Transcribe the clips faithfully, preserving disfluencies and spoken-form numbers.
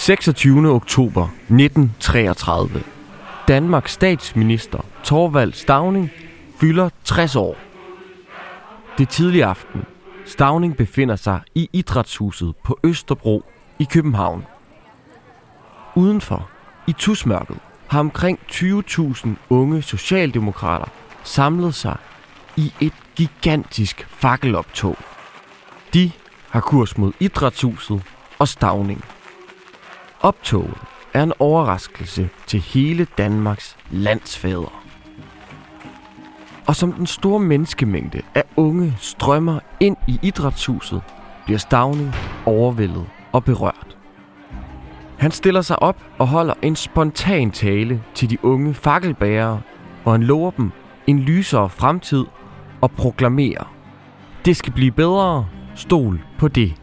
seksogtyvende oktober nitten treogtredive. Danmarks statsminister Thorvald Stauning fylder tres år. Det er tidlig aften. Stauning befinder sig i Idrætshuset på Østerbro i København. Udenfor, i tusmørket, har omkring tyve tusind unge socialdemokrater samlet sig i et gigantisk fakkeloptog. De har kurs mod Idrætshuset og Stauning. Optoget er en overraskelse til hele Danmarks landsfædre. Og som den store menneskemængde af unge strømmer ind i Idrætshuset, bliver Stauning overvældet og berørt. Han stiller sig op og holder en spontan tale til de unge fakkelbærere, hvor han lover dem en lysere fremtid og proklamerer: det skal blive bedre, stol på det.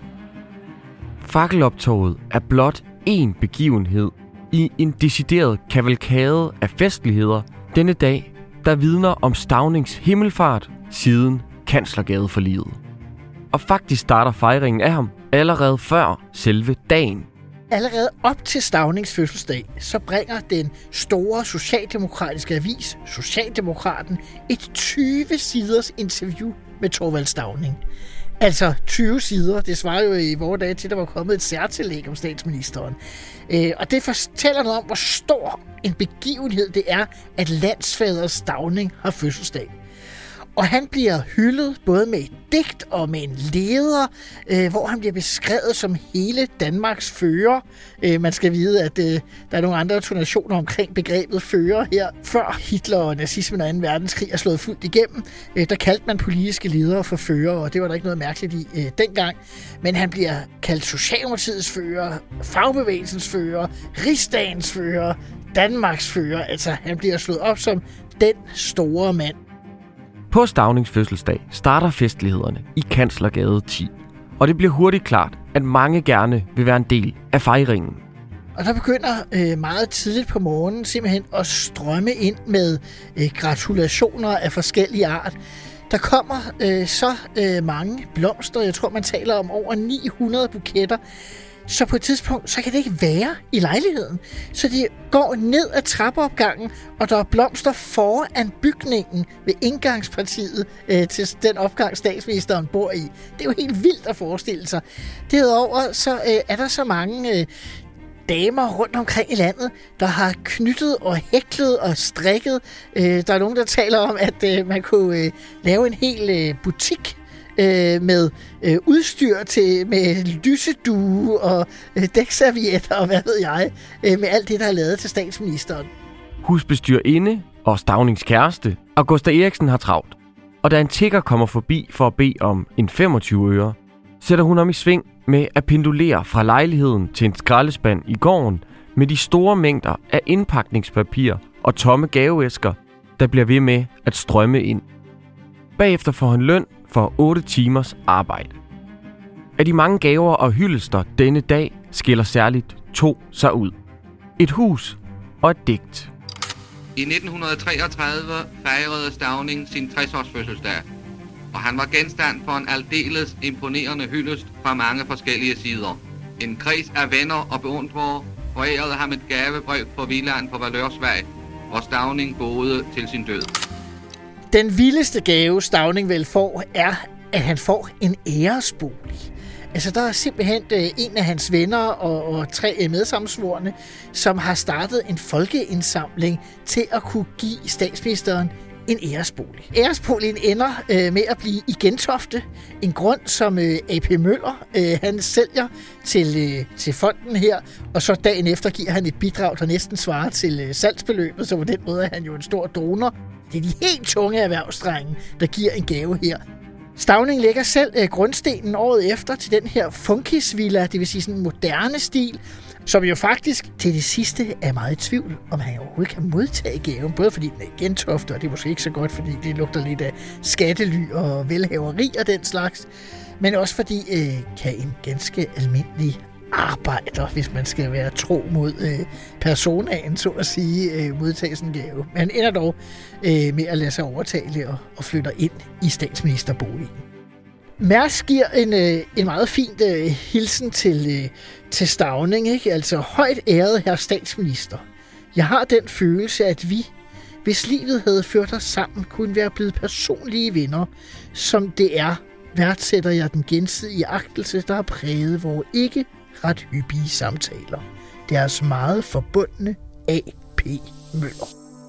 Fakkeloptoget er blot én begivenhed i en decideret kavalkade af festligheder denne dag, der vidner om Staunings himmelfart siden Kanslergadeforliget. Og faktisk starter fejringen af ham allerede før selve dagen. Allerede op til Staunings fødselsdag, så bringer den store socialdemokratiske avis, Socialdemokraten, et tyve siders interview med Thorvald Stauning. Altså tyve sider, det svarer jo i vore dage til, at der var kommet et særtillæg om statsministeren. Øh, og det fortæller noget om, hvor stor en begivenhed det er, at landsfader Stauning har fødselsdag. Og han bliver hyldet både med et digt og med en leder, øh, hvor han bliver beskrevet som hele Danmarks fører. Øh, man skal vide, at øh, der er nogle andre tonationer omkring begrebet fører her. Før Hitler og nazismen og anden verdenskrig er slået fuldt igennem, øh, der kaldte man politiske ledere for fører, og det var der ikke noget mærkeligt i øh, dengang. Men han bliver kaldt Socialdemokratiets fører, fagbevægelsens fører, rigsdagens fører, Danmarks fører. Altså han bliver slået op som den store mand. På Staunings fødselsdag starter festlighederne i Kanslergade ti, og det bliver hurtigt klart, at mange gerne vil være en del af fejringen. Og der begynder øh, meget tidligt på morgenen simpelthen at strømme ind med øh, gratulationer af forskellige art. Der kommer øh, så øh, mange blomster, jeg tror man taler om over ni hundrede buketter. Så på et tidspunkt, så kan det ikke være i lejligheden. Så de går ned ad trappeopgangen, og der er blomster foran bygningen ved indgangspartiet øh, til den opgang, statsministeren bor i. Det er jo helt vildt at forestille sig. Derudover så øh, er der så mange øh, damer rundt omkring i landet, der har knyttet og hæklet og strikket. Øh, der er nogen, der taler om, at øh, man kunne øh, lave en hel øh, butik med øh, udstyr til med lysedue og øh, dækservietter og hvad ved jeg, øh, med alt det, der er lavet til statsministeren. Husbestyrerinde og Staunings kæreste, Augusta Eriksen, har travlt. Og da en tigger kommer forbi for at bede om en femogtyve øre, sætter hun om i sving med at pendulere fra lejligheden til en skraldespand i gården med de store mængder af indpakningspapir og tomme gaveæsker, der bliver ved med at strømme ind. Bagefter får han løn for otte timers arbejde. Af de mange gaver og hyldester denne dag skiller særligt to sig ud. Et hus og et digt. I nitten treogtredive fejrede Stauning sin tres-års fødselsdag, og han var genstand for en aldeles imponerende hyldest fra mange forskellige sider. En kreds af venner og beundrere forærede ham et gavebrev på villaen på Valørsvej, hvor Stauning boede til sin død. Den vildeste gave, Stauning vel får, er, at han får en æresbolig. Altså, der er simpelthen øh, en af hans venner og, og tre medsammensvorne, som har startet en folkeindsamling til at kunne give statsministeren en æresbolig. Æresboligen ender øh, med at blive i Gentofte, en grund, som øh, A P Møller øh, han sælger til, øh, til fonden her, og så dagen efter giver han et bidrag, der næsten svarer til øh, salgsbeløbet, så på den måde er han jo en stor donor. Det er de helt tunge erhvervsdrenge, der giver en gave her. Stauning lægger selv øh, grundstenen året efter til den her funkisvilla, det vil sige sådan en moderne stil, som jo faktisk til det sidste er meget i tvivl, om han overhovedet kan modtage gaven, både fordi den er i Gentofte, og det er måske ikke så godt, fordi det lugter lidt af skattely og velhaveri og den slags, men også fordi øh, kan en ganske almindelig arbejder, hvis man skal være tro mod øh, personaen, så at sige, øh, modtage sådan en gave. Men han ender dog øh, med at lade sig overtale og, og flytter ind i statsministerboligen. Mærsk giver en, øh, en meget fint øh, hilsen til, øh, til Stauning, ikke? Altså, højt æret herre statsminister. Jeg har den følelse, at vi, hvis livet havde ført os sammen, kunne være blevet personlige venner, som det er, værdsætter jeg den gensidige agtelse, der har præget vores ikke ret hyppige samtaler. Deres meget forbundne A P Møller.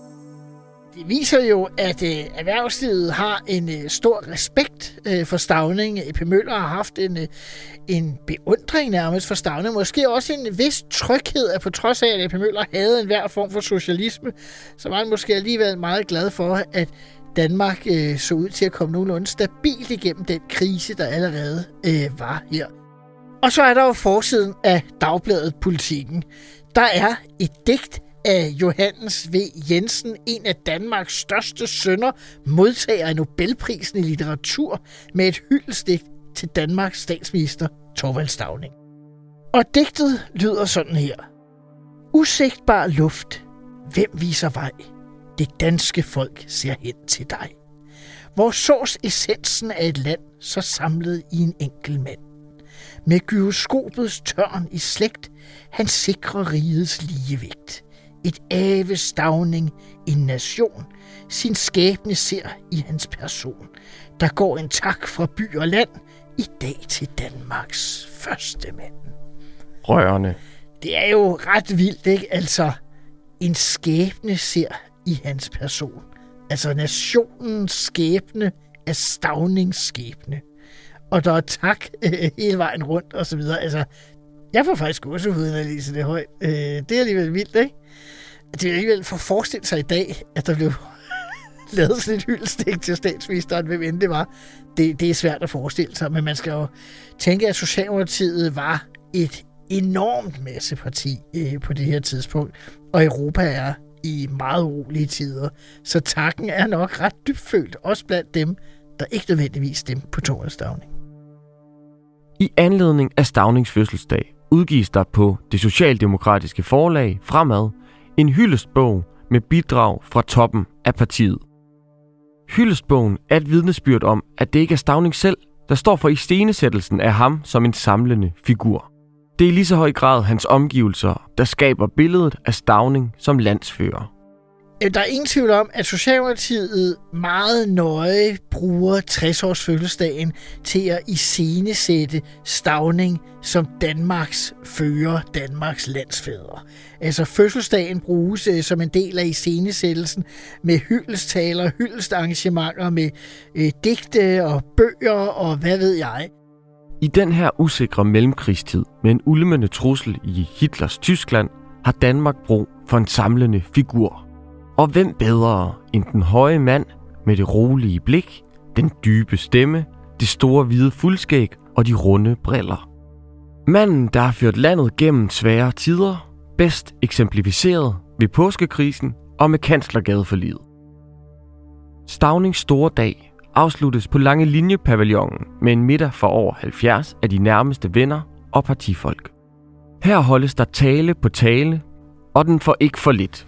Det viser jo, at øh, erhvervslivet har en øh, stor respekt øh, for Stauning. A P Møller har haft en, øh, en beundring nærmest for Stauning. Måske også en vis tryghed, at på trods af, at A P Møller havde en hver form for socialisme, så var han måske alligevel meget glad for, at Danmark øh, så ud til at komme nogenlunde stabilt igennem den krise, der allerede øh, var her. Og så er der jo forsiden af Dagbladet Politikken. Der er et digt af Johannes V. Jensen, en af Danmarks største sønner, modtager af Nobelprisen i litteratur med et hyldestigt til Danmarks statsminister Thorvald Stauning. Og digtet lyder sådan her. Usigtbar luft, hvem viser vej? Det danske folk ser hen til dig. Hvor sås essensen af et land, så samlet i en enkel mand. Med gyroskopets tørn i slægt, han sikrer rigets ligevægt. Et ave Stauning, en nation, sin skæbne ser i hans person. Der går en tak fra by og land, i dag til Danmarks første mand. Rørende. Det er jo ret vildt, ikke? Altså, en skæbne ser i hans person. Altså, nationens skæbne er Staunings skæbne. Og der er tak øh, hele vejen rundt, og så videre. Altså, jeg får faktisk gåsehud, når jeg læser det højt. Øh, det er alligevel vildt, ikke? Det er alligevel for at forestille sig i dag, at der blev lavet sådan et hyldestik til statsministeren, hvem end det var. Det, det er svært at forestille sig, men man skal jo tænke, at Socialdemokratiet var et enormt masseparti øh, på det her tidspunkt, og Europa er i meget urolige tider. Så takken er nok ret dybfølt, også blandt dem, der ikke nødvendigvis stemte på Thorvald Stauning. I anledning af Staunings fødselsdag udgives der på det socialdemokratiske forlag Fremad en hyldestbog med bidrag fra toppen af partiet. Hyldestbogen er et vidnesbyrd om, at det ikke er Stauning selv, der står for iscenesættelsen af ham som en samlende figur. Det er i lige så høj grad hans omgivelser, der skaber billedet af Stauning som landsfører. Der er ingen tvivl om, at Socialdemokratiet meget nøje bruger tres-års fødselsdagen til at iscenesætte Stauning som Danmarks fører, Danmarks landsfader. Altså fødselsdagen bruges øh, som en del af iscenesættelsen med hyldestaler, hyldestarrangementer med øh, digte og bøger og hvad ved jeg. I den her usikre mellemkrigstid med en ulmende trussel i Hitlers Tyskland har Danmark brug for en samlende figur. Og hvem bedre end den høje mand med det rolige blik, den dybe stemme, det store hvide fuldskæg og de runde briller. Manden, der har ført landet gennem svære tider, bedst eksemplificeret ved påskekrisen og med Kanslergadeforliget. Staunings store dag afsluttes på Lange Linje-pavillonen med en middag for over halvfjerds af de nærmeste venner og partifolk. Her holdes der tale på tale, og den får ikke for lidt.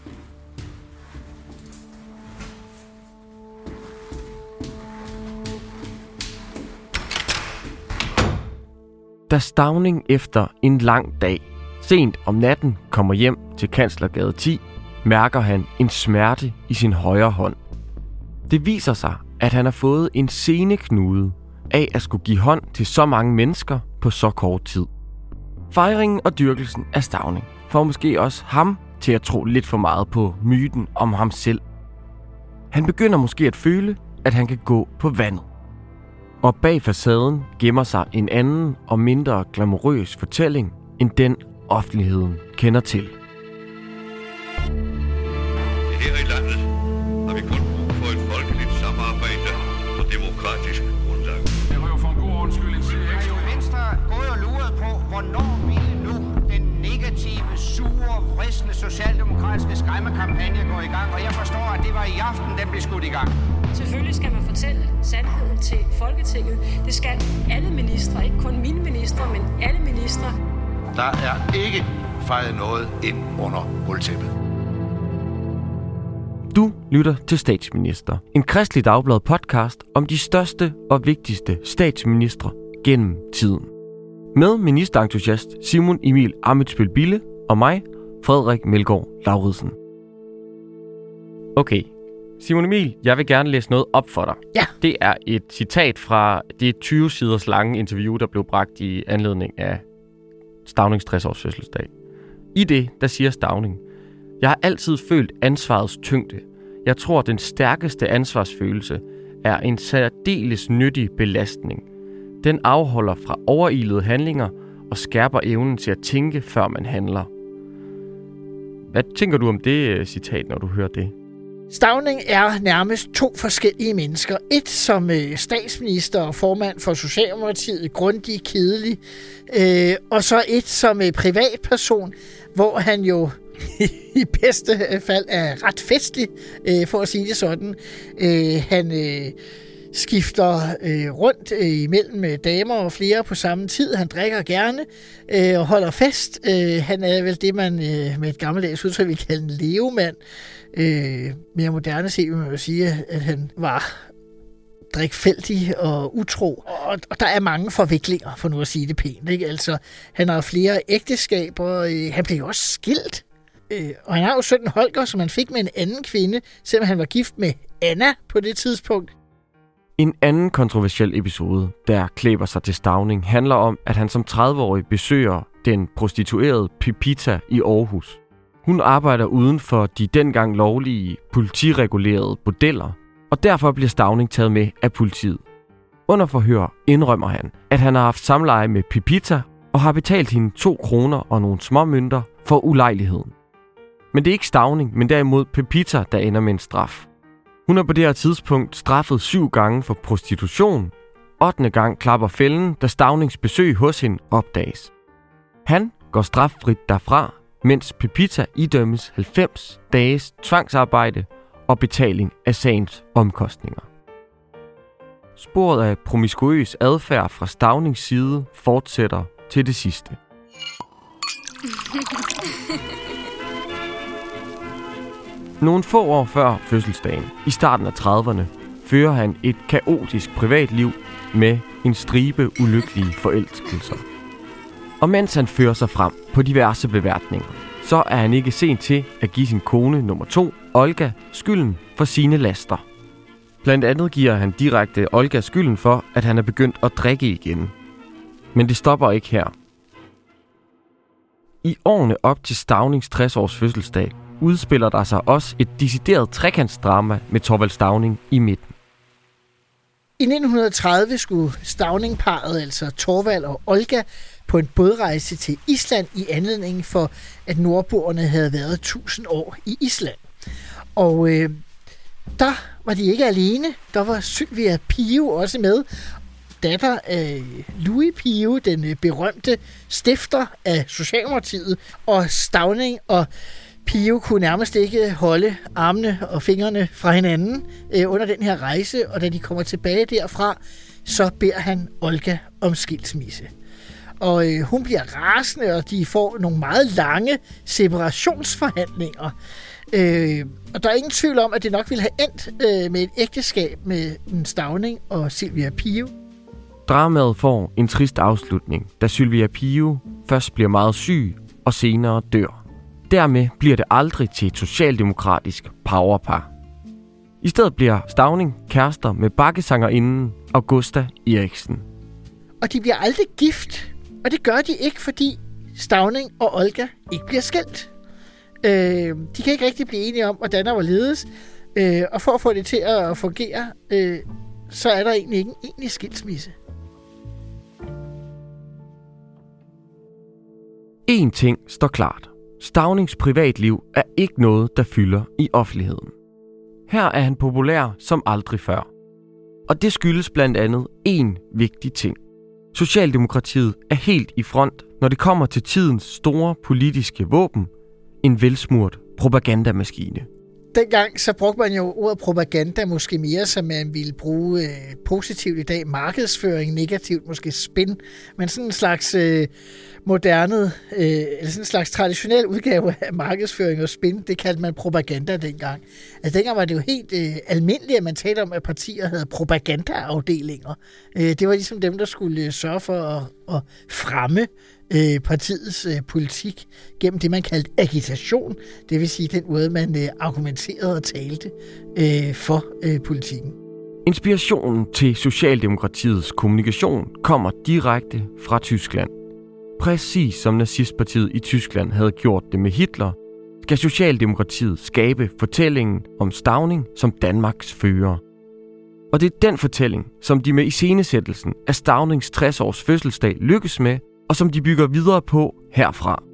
Da Stauning efter en lang dag, sent om natten, kommer hjem til Kanslergade ti, mærker han en smerte i sin højre hånd. Det viser sig, at han har fået en seneknude af at skulle give hånd til så mange mennesker på så kort tid. Fejringen og dyrkelsen af Stauning får måske også ham til at tro lidt for meget på myten om ham selv. Han begynder måske at føle, at han kan gå på vandet. Og bag facaden gemmer sig en anden og mindre glamourøs fortælling, end den offentligheden kender til. Her i landet har vi kun brug for et folkeligt samarbejde på demokratisk grundlag. Det var jo for en god undskyldning. Jeg er jo Venstre gået og luret på, hvornår ville nu den negative, sure, vristende socialdemokratiske skræmmekampagne gå i gang, og jeg forstår, at det var i aften, den blev skudt i gang. Selvfølgelig skal man fortælle sandheden til Folketinget. Det skal alle ministre, ikke kun mine ministre, men alle ministre. Der er ikke fejret noget ind under gulvtæppet. Du lytter til Statsminister, en Kristelig Dagblad podcast om de største og vigtigste statsministre gennem tiden. Med ministerentusiast Simon Emil Ammitzbøll-Bille og mig, Frederik Melgaard Lauridsen. Okay, Simon Emil, jeg vil gerne læse noget op for dig. Ja. Det er et citat fra det tyve siders lange interview, der blev bragt i anledning af Staunings tres års fødselsdag. I det, der siger Stauning: Jeg har altid følt ansvarets tyngde. Jeg tror, den stærkeste ansvarsfølelse er en særdeles nyttig belastning. Den afholder fra overilede handlinger og skærper evnen til at tænke, før man handler. Hvad tænker du om det citat, når du hører det? Stauning er nærmest to forskellige mennesker. Et som øh, statsminister og formand for Socialdemokratiet, grundig, kedelig, øh, og så et som øh, privatperson, hvor han jo i bedste fald er ret festlig, øh, for at sige det sådan. Øh, han øh, skifter øh, rundt øh, imellem øh, damer og flere på samme tid. Han drikker gerne øh, og holder fest. Øh, han er vel det, man øh, med et gammeldags udtryk vil kalde en levemand. Øh, mere moderne set vil man jo sige, at han var drikfældig og utro. Og, og der er mange forviklinger, for nu at sige det pænt. Ikke? Altså, han har flere ægteskaber. Øh, han blev jo også skilt. Øh, og han har jo sønnen Holger, som han fik med en anden kvinde, selvom han var gift med Anna på det tidspunkt. En anden kontroversiel episode, der klæber sig til Stauning, handler om, at han som tredive-årig besøger den prostituerede Pepita i Aarhus. Hun arbejder uden for de dengang lovlige politiregulerede bordeller, og derfor bliver Stauning taget med af politiet. Under forhør indrømmer han, at han har haft samleje med Pepita og har betalt hende to kroner og nogle småmønter for ulejligheden. Men det er ikke Stauning, men derimod Pepita, der ender med en straf. Hun er på det her tidspunkt straffet syv gange for prostitution. ottende gang klapper fælden, da Staunings besøg hos hende opdages. Han går straffrit derfra, mens Pepita idømmes halvfems dages tvangsarbejde og betaling af sagens omkostninger. Sporet af promiskuøs adfærd fra Staunings side fortsætter til det sidste. Nogle få år før fødselsdagen, i starten af trediverne, fører han et kaotisk privatliv med en stribe ulykkelige forelskelser. Og mens han fører sig frem på diverse beværtninger, så er han ikke sent til at give sin kone nummer to, Olga, skylden for sine laster. Blandt andet giver han direkte Olga skylden for, at han er begyndt at drikke igen. Men det stopper ikke her. I årene op til Staunings tres års fødselsdag udspiller der sig også et decideret trekantsdrama med Thorvald Stauning i midten. I nitten tredive skulle Stauning-parret, altså Thorvald og Olga, på en bådrejse til Island i anledning for, at nordboerne havde været tusind år i Island. Og øh, der var de ikke alene. Der var Sylvia Pio også med, datter af Louis Pio, den berømte stifter af Socialdemokratiet, og Stauning og Pio kunne nærmest ikke holde armene og fingrene fra hinanden øh, under den her rejse, og da de kommer tilbage derfra, så beder han Olga om skilsmisse. Og øh, hun bliver rasende, og de får nogle meget lange separationsforhandlinger. Øh, og der er ingen tvivl om, at det nok ville have endt øh, med et ægteskab med en Stauning og Sylvia Pio. Dramaet får en trist afslutning, da Sylvia Pio først bliver meget syg og senere dør. Dermed bliver det aldrig til et socialdemokratisk powerpar. I stedet bliver Stauning kærester med bakkesangerinden Augusta Eriksen. Og de bliver aldrig gift, og det gør de ikke, fordi Stauning og Olga ikke bliver skilt. Øh, de kan ikke rigtig blive enige om, hvordan der var ledes, øh, og for at få det til at fungere, øh, så er der egentlig ikke en egentlig skilsmisse. En ting står klart. Staunings privatliv er ikke noget, der fylder i offentligheden. Her er han populær som aldrig før. Og det skyldes blandt andet én vigtig ting. Socialdemokratiet er helt i front, når det kommer til tidens store politiske våben, en velsmurt propagandamaskine. Dengang så brugte man jo ordet propaganda måske mere, som man ville bruge øh, positivt i dag. Markedsføring, negativt måske spin. Men sådan en slags øh, moderne, øh, eller sådan en slags traditionel udgave af markedsføring og spin, det kaldte man propaganda dengang. Altså dengang var det jo helt øh, almindeligt, at man talte om, at partier havde propagandaafdelinger. Øh, det var ligesom dem, der skulle øh, sørge for at, at fremme øh, partiets øh, politik gennem det, man kaldte agitation. Det vil sige den måde, man øh, argumenterede og talte øh, for øh, politikken. Inspirationen til Socialdemokratiets kommunikation kommer direkte fra Tyskland. Præcis som nazistpartiet i Tyskland havde gjort det med Hitler, skal Socialdemokratiet skabe fortællingen om Stauning som Danmarks fører. Og det er den fortælling, som de med iscenesættelsen af Staunings tres års fødselsdag lykkes med, og som de bygger videre på herfra.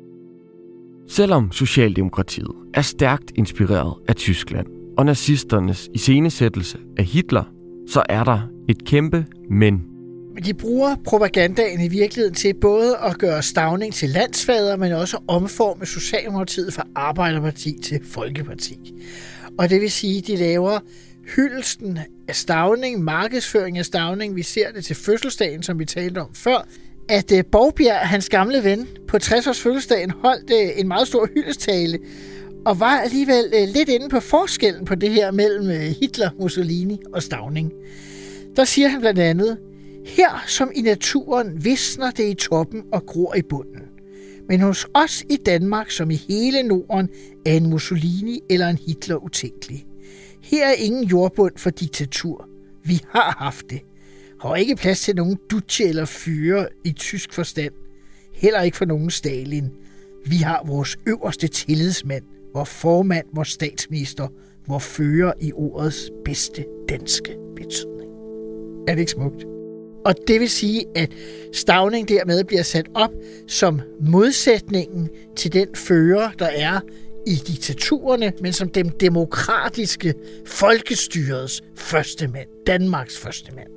Selvom Socialdemokratiet er stærkt inspireret af Tyskland og nazisternes iscenesættelse af Hitler, så er der et kæmpe men. Men de bruger propagandaen i virkeligheden til både at gøre Stauning til landsfader, men også at omforme Socialdemokratiet fra Arbejderparti til Folkeparti. Og det vil sige, at de laver hyldelsen af Stauning, markedsføring af Stauning. Vi ser det til fødselsdagen, som vi talte om før, at Borgbjerg, hans gamle ven, på tres års fødselsdagen holdt en meget stor hyldestale, og var alligevel lidt inde på forskellen på det her mellem Hitler, Mussolini og Stauning. Der siger han blandt andet: her som i naturen visner det i toppen og gror i bunden. Men hos os i Danmark, som i hele Norden, er en Mussolini eller en Hitler utænkelig. Her er ingen jordbund for diktatur. Vi har haft det. Har ikke plads til nogen Duce eller fyre i tysk forstand. Heller ikke for nogen Stalin. Vi har vores øverste tillidsmand, vor formand, vor statsminister, vor fører i ordets bedste danske betydning. Er det ikke smukt? Og det vil sige, at Stauning dermed bliver sat op som modsætningen til den fører, der er i diktaturerne, men som den demokratiske folkestyrets første mand, Danmarks første mand.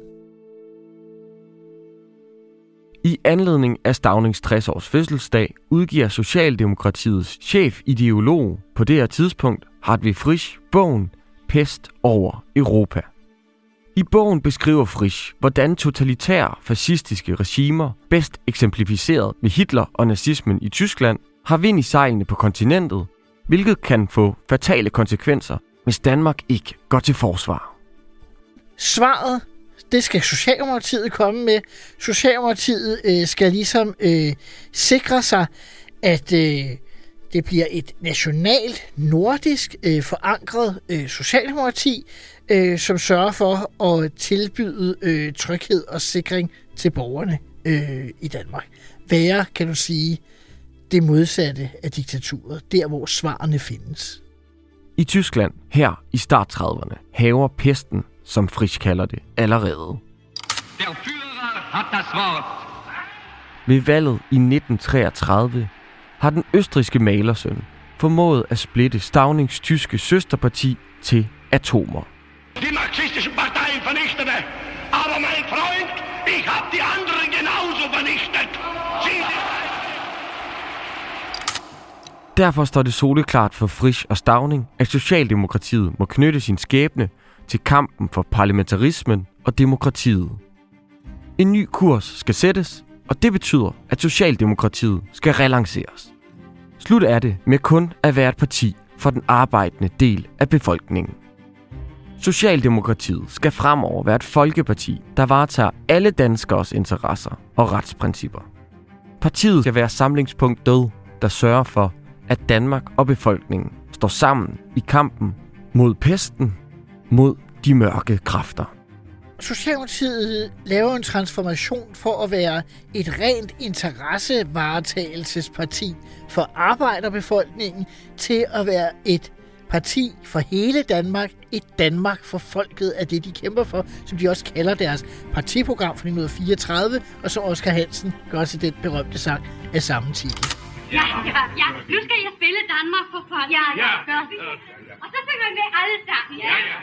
I anledning af Staunings tres års fødselsdag udgiver Socialdemokratiets chefideolog på det her tidspunkt, Hartwig Frisch, bogen Pest over Europa. I bogen beskriver Frisch, hvordan totalitære fascistiske regimer, bedst eksemplificeret ved Hitler og nazismen i Tyskland, har vind i sejlene på kontinentet, hvilket kan få fatale konsekvenser, hvis Danmark ikke går til forsvar. Svaret, det skal Socialdemokratiet komme med. Socialdemokratiet øh, skal ligesom øh, sikre sig, at øh, det bliver et nationalt, nordisk øh, forankret øh, Socialdemokrati, øh, som sørger for at tilbyde øh, tryghed og sikring til borgerne øh, i Danmark. Være, kan du sige, det modsatte af diktaturet, der hvor svarene findes. I Tyskland, her i start trediverne, haver pesten, som Frisch kalder det, allerede. Der Führer hat das Wort. Ved valget i nitten treogtredive har den østrigske malersøn formået at splitte Staunings tyske søsterparti til atomer. Die marxistischen Parteien vernichtete, aber mein Freund, ich hab die anderen genauso vernichtet. Sie Derfor står det soleklart for Frisch og Stauning, at Socialdemokratiet må knytte sin skæbne til kampen for parlamentarismen og demokratiet. En ny kurs skal sættes, og det betyder, at Socialdemokratiet skal relanceres. Slut er det med kun at være et parti for den arbejdende del af befolkningen. Socialdemokratiet skal fremover være et folkeparti, der varetager alle danskeres interesser og retsprincipper. Partiet skal være samlingspunktet, der sørger for, at Danmark og befolkningen står sammen i kampen mod pesten, mod de mørke kræfter. Socialdemokratiet laver en transformation for at være et rent interessevaretagelsesparti for arbejderbefolkningen til at være et parti for hele Danmark, et Danmark for folket er det, de kæmper for, som de også kalder deres partiprogram fra nitten fireogtredive, og som Oscar Hansen gør til den berømte sang af samme titel. Ja, ja, ja. Nu skal jeg spille Danmark for folk. Ja, ja. Gør vi. Og så synger vi med alle sammen. Ja, ja.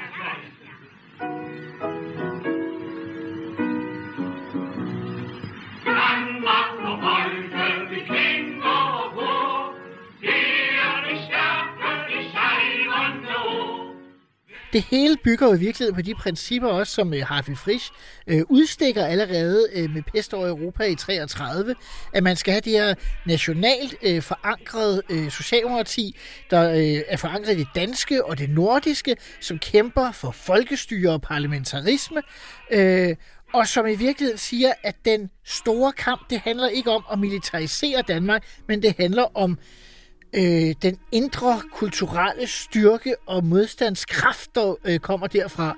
Danmark for folket, vi kæmper på. Det er det stærke, det sejrende ord. Det hele bygger jo i virkeligheden på de principper også, som Hartwig Frisch øh, udstikker allerede øh, med pest over Europa i treogtredive, at man skal have det her nationalt øh, forankret øh, socialdemokrati, der øh, er forankret i det danske og det nordiske, som kæmper for folkestyre og parlamentarisme, øh, og som i virkeligheden siger, at den store kamp, det handler ikke om at militarisere Danmark, men det handler om øh, den indre kulturelle styrke og modstandskraft, der øh, kommer derfra.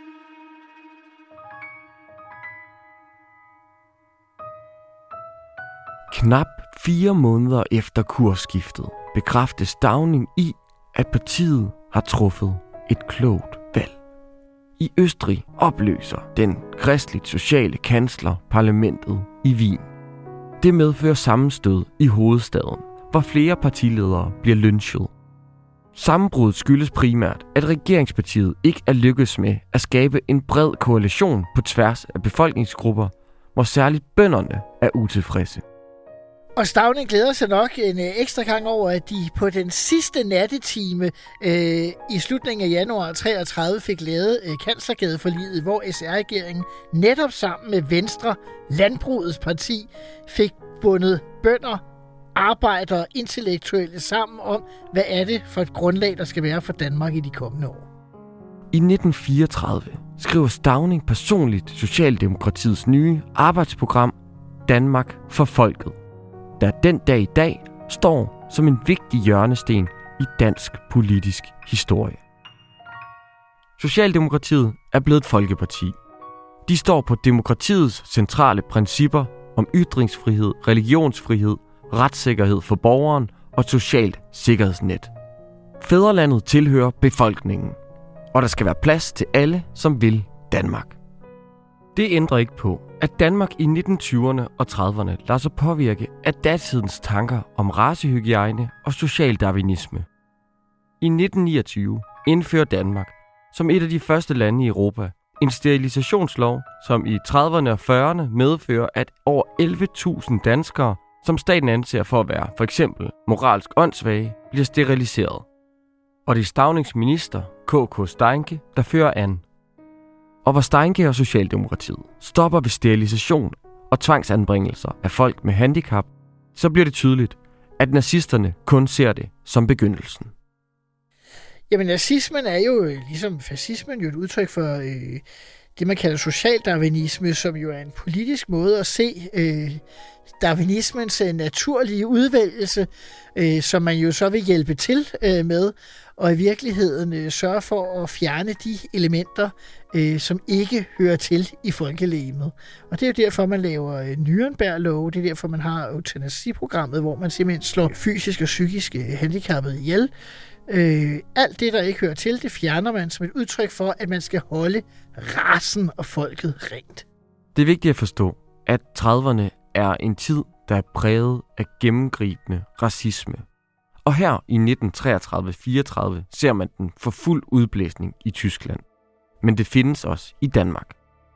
Knap fire måneder efter kursskiftet bekræftes Stauning i, at partiet har truffet et klogt valg. I Østrig opløser den kristeligt sociale kansler parlamentet i Wien. Det medfører sammenstød i hovedstaden, hvor flere partiledere bliver lynchet. Sammenbruddet skyldes primært, at regeringspartiet ikke er lykkedes med at skabe en bred koalition på tværs af befolkningsgrupper, hvor særligt bønderne er utilfredse. Og Stauning glæder sig nok en øh, ekstra gang over, at de på den sidste nattetime øh, i slutningen af januar treogtredive fik lavet øh, kanslergadeforliget, hvor S R-regeringen netop sammen med Venstre, Landbrugets parti, fik bundet bønder, arbejdere og intellektuelle sammen om, hvad er det for et grundlag, der skal være for Danmark i de kommende år. I nitten fireogtredive skriver Stauning personligt Socialdemokratiets nye arbejdsprogram Danmark for folket, der den dag i dag står som en vigtig hjørnesten i dansk politisk historie. Socialdemokratiet er blevet et folkeparti. De står på demokratiets centrale principper om ytringsfrihed, religionsfrihed, retssikkerhed for borgeren og et socialt sikkerhedsnet. Fædrelandet tilhører befolkningen, og der skal være plads til alle, som vil Danmark. Det ændrer ikke på, at Danmark i nitten tyverne og trediverne lader sig påvirke af datidens tanker om racehygiejne og socialdarwinisme. I nitten niogtyve indfører Danmark, som et af de første lande i Europa, en sterilisationslov, som i trediverne og fyrrerne medfører, at over elleve tusind danskere, som staten anser for at være for eksempel moralsk åndssvage, bliver steriliseret. Og det er Staunings minister, K K Steincke, der fører an. Og hvor Steincke og Socialdemokratiet stopper ved sterilisation og tvangsanbringelser af folk med handicap, så bliver det tydeligt, at nazisterne kun ser det som begyndelsen. Jamen, nazismen er jo, ligesom fascismen, jo et udtryk for øh, det, man kalder socialdarwinisme, som jo er en politisk måde at se øh, darwinismens øh, naturlige udvælgelse, øh, som man jo så vil hjælpe til øh, med, og i virkeligheden øh, sørge for at fjerne de elementer, øh, som ikke hører til i folkelegemet. Og det er jo derfor, man laver øh, Nürnberg-love, det er derfor, man har eutanasiprogrammet, hvor man simpelthen slår fysisk og psykisk øh, handicappede ihjel. Øh, alt det, der ikke hører til, det fjerner man som et udtryk for, at man skal holde racen og folket rent. Det er vigtigt at forstå, at trediverne er en tid, der er præget af gennemgribende racisme. Og her i nitten treogtredive fireogtredive ser man den for fuld udblæsning i Tyskland. Men det findes også i Danmark.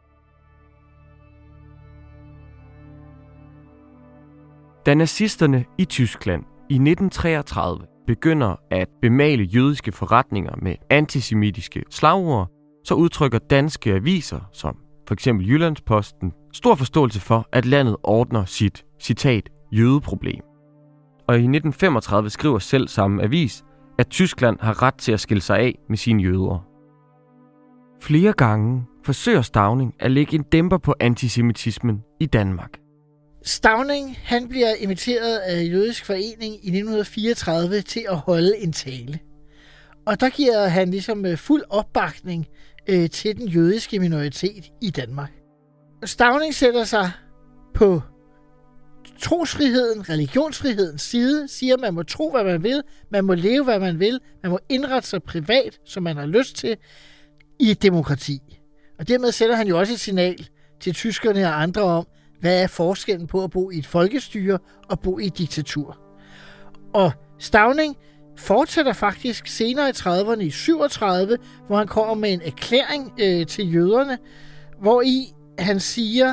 Da nazisterne i Tyskland i nitten treogtredive begynder at bemale jødiske forretninger med antisemitiske slagord, så udtrykker danske aviser, som for eksempel Jyllandsposten, stor forståelse for, at landet ordner sit, citat, jødeproblem. Og i nitten femogtredive skriver selv samme avis, at Tyskland har ret til at skille sig af med sine jøder. Flere gange forsøger Stauning at lægge en dæmper på antisemitismen i Danmark. Stauning, han bliver inviteret af Jødisk Forening i nitten fireogtredive til at holde en tale. Og der giver han ligesom fuld opbakning øh, til den jødiske minoritet i Danmark. Stauning sætter sig på trosfriheden, religionsfrihedens side, siger, at man må tro, hvad man vil, man må leve, hvad man vil, man må indrette sig privat, som man har lyst til, i et demokrati. Og dermed sætter han jo også et signal til tyskerne og andre om, hvad er forskellen på at bo i et folkestyre og bo i et diktatur. Og Stauning fortsætter faktisk senere i trediverne i syvogtredive, hvor han kommer med en erklæring øh, til jøderne, hvor i han siger,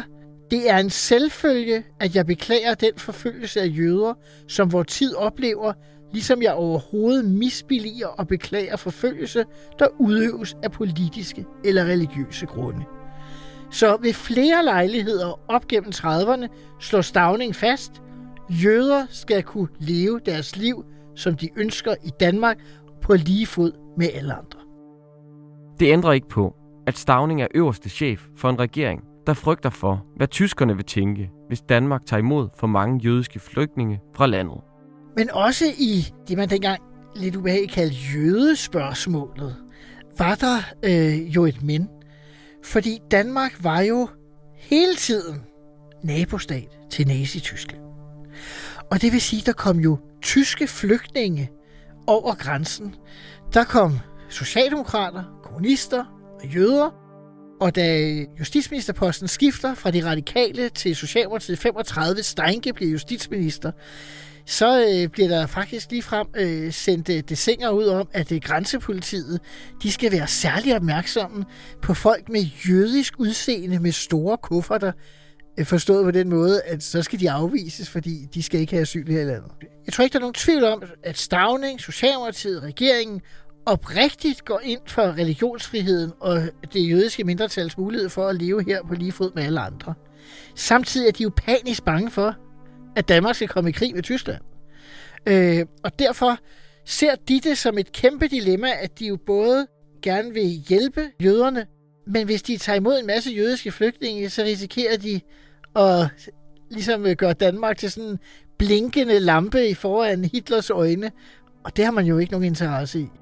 Det er en selvfølge, at jeg beklager den forfølgelse af jøder, som vor tid oplever, ligesom jeg overhovedet misbilliger og beklager forfølgelse, der udøves af politiske eller religiøse grunde. Så ved flere lejligheder op gennem trediverne slår Stauning fast, jøder skal kunne leve deres liv, som de ønsker i Danmark, på lige fod med alle andre. Det ændrer ikke på, at Stauning er øverste chef for en regering, der frygter for, hvad tyskerne vil tænke, hvis Danmark tager imod for mange jødiske flygtninge fra landet. Men også i det, man dengang lidt ubehageligt kaldte jødespørgsmålet, var der øh, jo et men. Fordi Danmark var jo hele tiden nabostat til Nazi-Tyskland. Og det vil sige, der kom jo tyske flygtninge over grænsen. Der kom socialdemokrater, kommunister og jøder. Og da justitsministerposten skifter fra de radikale til Socialdemokratiet femogtredive, Steinke bliver justitsminister, så øh, bliver der faktisk ligefrem øh, sendt øh, desinger ud om, at øh, grænsepolitiet, de skal være særlig opmærksomme på folk med jødisk udseende med store kufferter, øh, forstået på den måde, at så skal de afvises, fordi de skal ikke have asyl her i landet. Jeg tror ikke, der er nogen tvivl om, at Stauning, Socialdemokratiet, regeringen oprigtigt går ind for religionsfriheden og det jødiske mindretals mulighed for at leve her på lige fod med alle andre. Samtidig er de jo panisk bange for, at Danmark skal komme i krig med Tyskland. Øh, og derfor ser de det som et kæmpe dilemma, at de jo både gerne vil hjælpe jøderne, men hvis de tager imod en masse jødiske flygtninge, så risikerer de at ligesom gøre Danmark til sådan en blinkende lampe i foran Hitlers øjne, og det har man jo ikke nogen interesse i.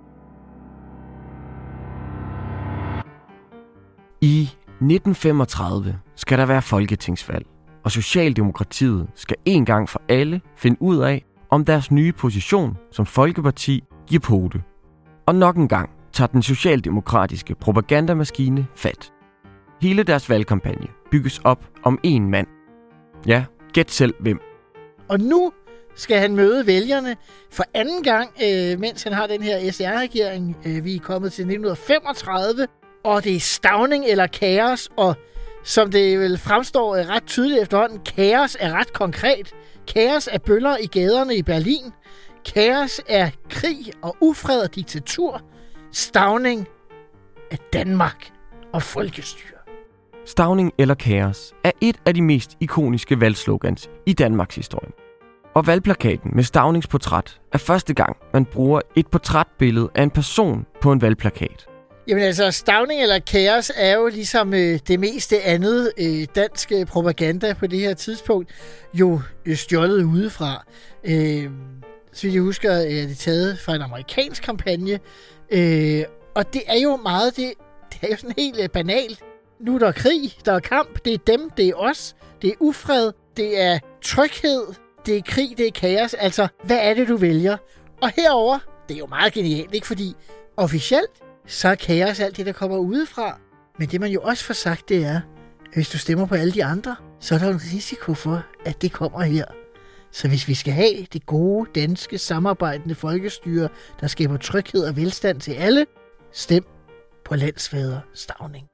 I nitten femogtredive skal der være folketingsvalg, og Socialdemokratiet skal en gang for alle finde ud af, om deres nye position som folkeparti giver pote. Og nok en gang tager den socialdemokratiske propagandamaskine fat. Hele deres valgkampagne bygges op om én mand. Ja, gæt selv hvem. Og nu skal han møde vælgerne for anden gang, øh, mens han har den her S R-regering. Øh, vi er kommet til nitten femogtredive, og det er Stauning eller kaos, og som det vel fremstår ret tydeligt efterhånden, kaos er ret konkret. Kaos er bøller i gaderne i Berlin. Kaos er krig og ufred og diktatur. Stauning er Danmark og folkestyre. Stauning eller kaos er et af de mest ikoniske valgslogans i Danmarks historie. Og valgplakaten med Staunings portræt er første gang, man bruger et portrætbillede af en person på en valgplakat. Jamen altså, Stauning eller kaos er jo ligesom øh, det meste andet øh, dansk propaganda på det her tidspunkt jo øh, stjålet udefra. Øh, så jeg husker, at det er taget fra en amerikansk kampagne. Øh, og det er jo meget, det, det er jo sådan helt øh, banalt. Nu er der krig, der er kamp, det er dem, det er os, det er ufred, det er tryghed, det er krig, det er kaos. Altså, hvad er det, du vælger? Og herover, det er jo meget genialt, ikke? Fordi officielt, så er kaos alt det, der kommer udefra. Men det, man jo også får sagt, det er, at hvis du stemmer på alle de andre, så er der en risiko for, at det kommer her. Så hvis vi skal have det gode, danske, samarbejdende folkestyre, der skaber tryghed og velstand til alle, stem på landsfader Stauning.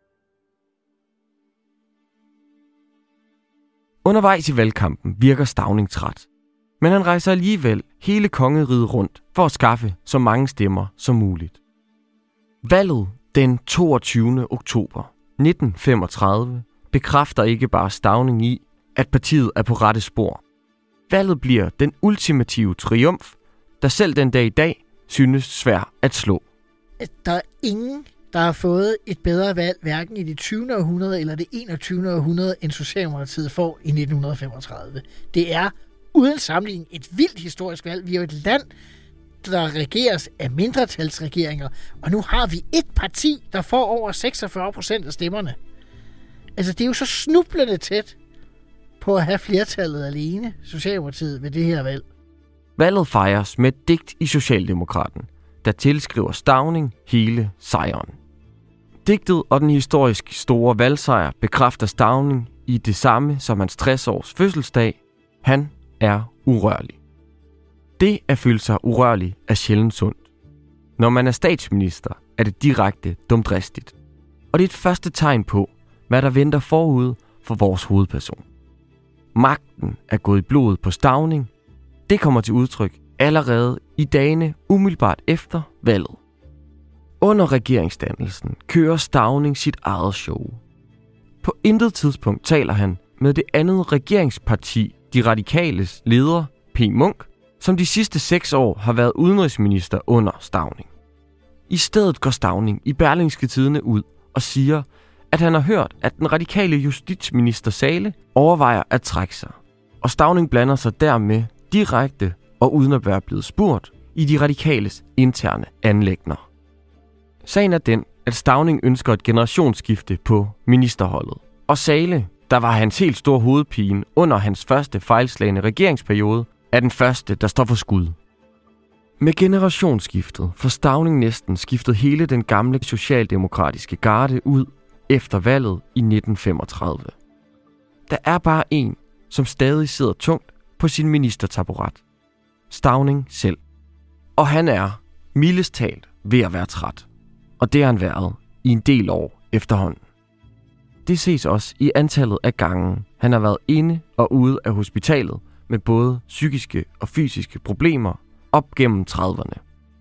Undervejs i valgkampen virker Stauning træt. Men han rejser alligevel hele kongeriget rundt for at skaffe så mange stemmer som muligt. Valget den toogtyvende oktober nitten femogtredive bekræfter ikke bare Stauning i, at partiet er på rette spor. Valget bliver den ultimative triumf, der selv den dag i dag synes svær at slå. Der er ingen, der har fået et bedre valg, hverken i det tyvende århundrede eller det enogtyvende århundrede, end Socialdemokratiet får i nitten femogtredive. Det er uden sammenligning et vildt historisk valg. Vi er jo et land, der regeres af mindretalsregeringer, og nu har vi et parti, der får over seksogfyrre procent af stemmerne. Altså, det er jo så snublende tæt på at have flertallet alene, Socialdemokratiet, ved det her valg. Valget fejres med et digt i Socialdemokraten, der tilskriver Stauning hele sejren. Digtet og den historisk store valgsejr bekræfter Stauning i det samme som hans tres års fødselsdag. Han er urørlig. Det at føle sig urørlig er sjældent sundt. Når man er statsminister, er det direkte dumdristigt. Og det er et første tegn på, hvad der venter forud for vores hovedperson. Magten er gået i blodet på Stauning. Det kommer til udtryk allerede i dagene umiddelbart efter valget. Under regeringsdannelsen kører Stauning sit eget show. På intet tidspunkt taler han med det andet regeringsparti, De Radikales leder, P. Munk, som de sidste seks år har været udenrigsminister under Stauning. I stedet går Stauning i Berlingske Tidende ud og siger, at han har hørt, at den radikale justitsminister Zahle overvejer at trække sig. Og Stauning blander sig dermed direkte og uden at være blevet spurgt i De Radikales interne anliggender. Sagen er den, at Stauning ønsker et generationsskifte på ministerholdet. Og Zahle, der var hans helt store hovedpine under hans første fejlslagne regeringsperiode, er den første, der står for skud. Med generationsskiftet får Stauning næsten skiftet hele den gamle socialdemokratiske garde ud efter valget i nitten femogtredive. Der er bare en, som stadig sidder tungt på sin ministertaburet. Stauning selv. Og han er, mildest talt, ved at være træt. Og det har han været i en del år efterhånden. Det ses også i antallet af gange, han har været inde og ude af hospitalet med både psykiske og fysiske problemer op gennem trediverne.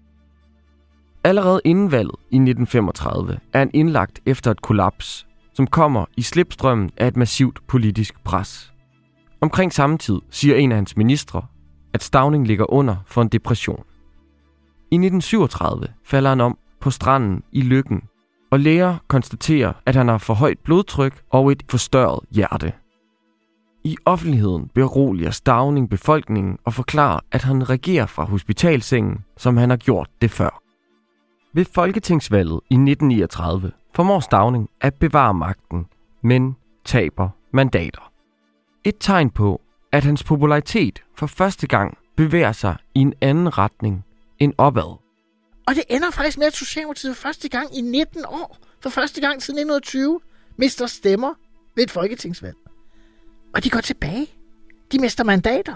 Allerede inden valget i nitten femogtredive er han indlagt efter et kollaps, som kommer i slipstrømmen af et massivt politisk pres. Omkring samme tid siger en af hans ministre, at Stauning ligger under for en depression. I nitten syvogtredive falder han om på stranden i Løkken, og læger konstaterer, at han har for højt blodtryk og et forstørret hjerte. I offentligheden beroliger Stauning befolkningen og forklarer, at han regerer fra hospitalsengen, som han har gjort det før. Ved folketingsvalget i nitten niogtredive formår Stauning at bevare magten, men taber mandater. Et tegn på, at hans popularitet for første gang bevæger sig i en anden retning end opad. Og det ender faktisk med, at Socialdemokratiet for første gang i nitten år, for første gang siden nitten tyve, mister stemmer ved et folketingsvalg. Og de går tilbage. De mister mandater.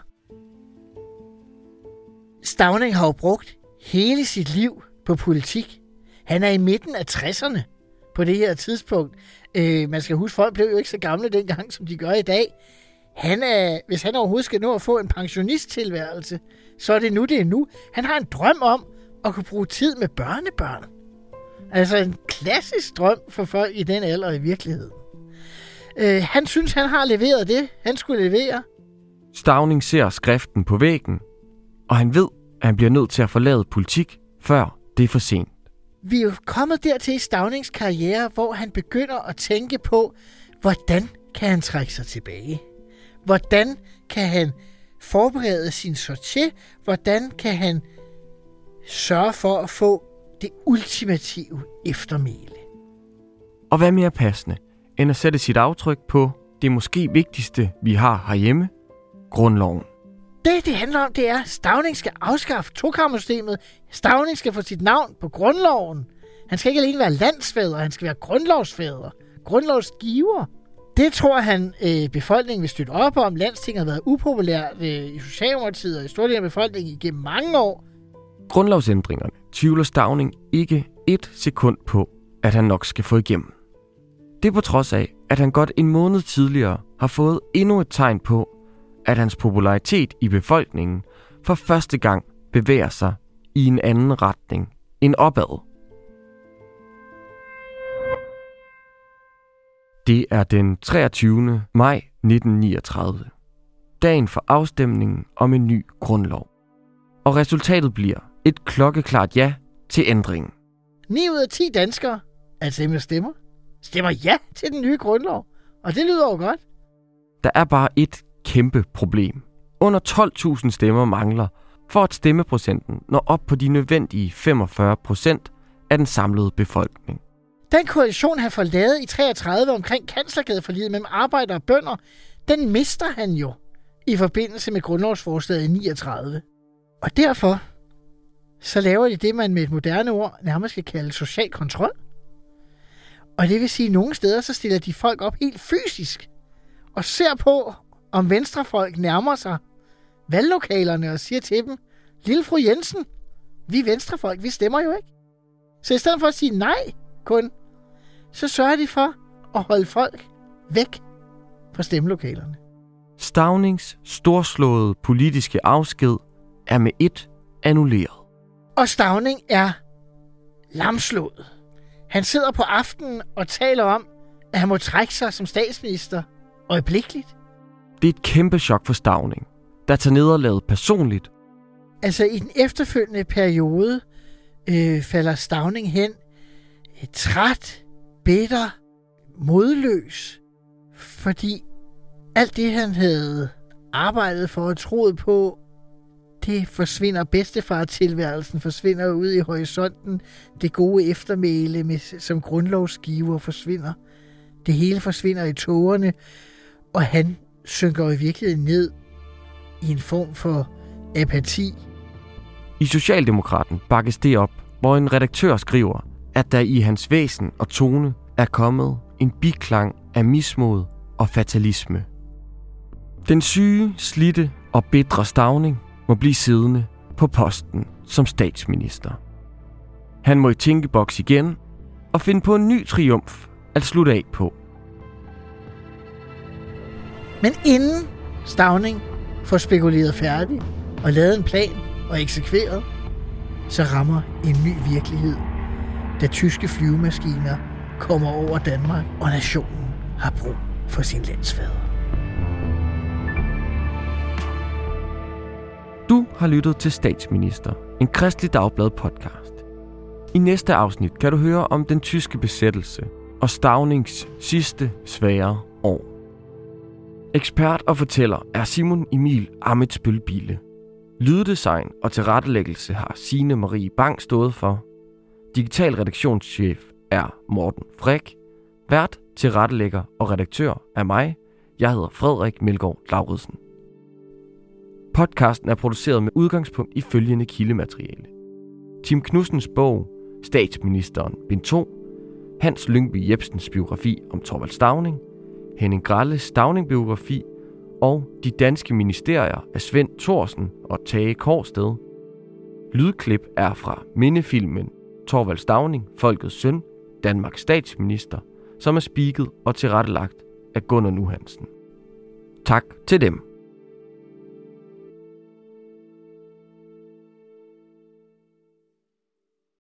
Stauning har jo brugt hele sit liv på politik. Han er i midten af tresserne på det her tidspunkt. Øh, man skal huske, folk blev jo ikke så gamle dengang, som de gør i dag. Han er, hvis han overhovedet skal nå at få en pensionisttilværelse, så er det nu, det er nu. Han har en drøm om at kunne bruge tid med børnebørn. Altså en klassisk drøm for folk i den alder i virkeligheden. Øh, han synes, han har leveret det, han skulle levere. Stauning ser skriften på væggen, og han ved, at han bliver nødt til at forlade politik, før det er for sent. Vi er jo kommet dertil i Staunings karriere, hvor han begynder at tænke på, hvordan kan han trække sig tilbage? Hvordan kan han forberede sin sortie? Hvordan kan han sørge for at få det ultimative eftermæle? Og hvad mere passende, end at sætte sit aftryk på det måske vigtigste, vi har herhjemme, grundloven. Det, det handler om, det er, at Stauning skal afskaffe tokammersystemet. Stauning skal få sit navn på grundloven. Han skal ikke alene være landsfader, han skal være grundlovsfader. Grundlovsgiver. Det tror han, øh, befolkningen vil støtte op om. Landstinget har været upopulært øh, i Socialdemokratiet og i stor del af befolkningen igennem mange år. Grundlovsændringerne tvivler Stauning ikke et sekund på, at han nok skal få igennem. Det på trods af, at han godt en måned tidligere har fået endnu et tegn på, at hans popularitet i befolkningen for første gang bevæger sig i en anden retning end opad. Det er den treogtyvende maj nitten niogtredive, dagen for afstemningen om en ny grundlov. Og resultatet bliver et klokkeklart ja til ændringen. ni ud af ti danskere, altså dem, der stemmer, stemmer ja til den nye grundlov. Og det lyder jo godt. Der er bare et kæmpe problem. Under tolv tusind stemmer mangler, for at stemmeprocenten når op på de nødvendige femogfyrre procent af den samlede befolkning. Den koalition, han får lavet i treogtredive omkring kanslergadeforliget mellem arbejdere og bønder, den mister han jo i forbindelse med grundlovsforslaget i niogtredive. Og derfor så laver de det, man med et moderne ord nærmest skal kalde social kontrol. Og det vil sige, at nogle steder så stiller de folk op helt fysisk og ser på, om venstrefolk nærmer sig valglokalerne og siger til dem, lille fru Jensen, vi venstrefolk, vi stemmer jo ikke. Så i stedet for at sige nej kun, så sørger de for at holde folk væk. fra stemmelokalerne. Staunings storslåede politiske afsked er med ét annulleret. Og Stauning er lamslået. Han sidder på aftenen og taler om, at han må trække sig som statsminister øjeblikkeligt. Det er et kæmpe chok for Stauning, der tager nederlaget personligt. Altså i den efterfølgende periode øh, falder Stauning hen øh, træt, bitter, modløs, fordi alt det, han havde arbejdet for og troet på, det forsvinder. Bedstefar-tilværelsen forsvinder ud i horisonten. Det gode eftermæle med, som grundlovsgiver forsvinder. Det hele forsvinder i tågerne, og han synker i virkeligheden ned i en form for apati. I Socialdemokraten bakkes det op, hvor en redaktør skriver, at der i hans væsen og tone er kommet en biklang af mismod og fatalisme. Den syge, slitte og bitre Stauning må blive siddende på posten som statsminister. Han må i tænkeboks igen og finde på en ny triumf at slutte af på. Men inden Stauning får spekuleret færdig og lavet en plan og eksekveret, så rammer en ny virkelighed, da tyske flyvemaskiner kommer over Danmark, og nationen har brug for sin landsfader. Du har lyttet til Statsminister, en Kristelig Dagblad podcast. I næste afsnit kan du høre om den tyske besættelse og Staunings sidste svære år. Ekspert og fortæller er Simon Emil Amitsbøl Bille. Lyddesign og tilrettelæggelse har Signe Marie Bang stået for. Digital redaktionschef er Morten Frek. Vært, tilrettelægger og redaktør er mig. Jeg hedder Frederik Melgaard Lauridsen. Podcasten er produceret med udgangspunkt i følgende kildemateriale: Tim Knudsens bog Statsministeren bind to, Hans Lyngby Jebsens biografi om Thorvald Stauning, Henning Grælles Stauning-biografi og De danske ministerier af Svend Thorsen og Tage Korsted. Lydklip er fra mindefilmen Thorvald Stauning, Folkets Søn, Danmarks statsminister, som er spiket og tilrettelagt af Gunnar Nu Hansen. Tak til dem.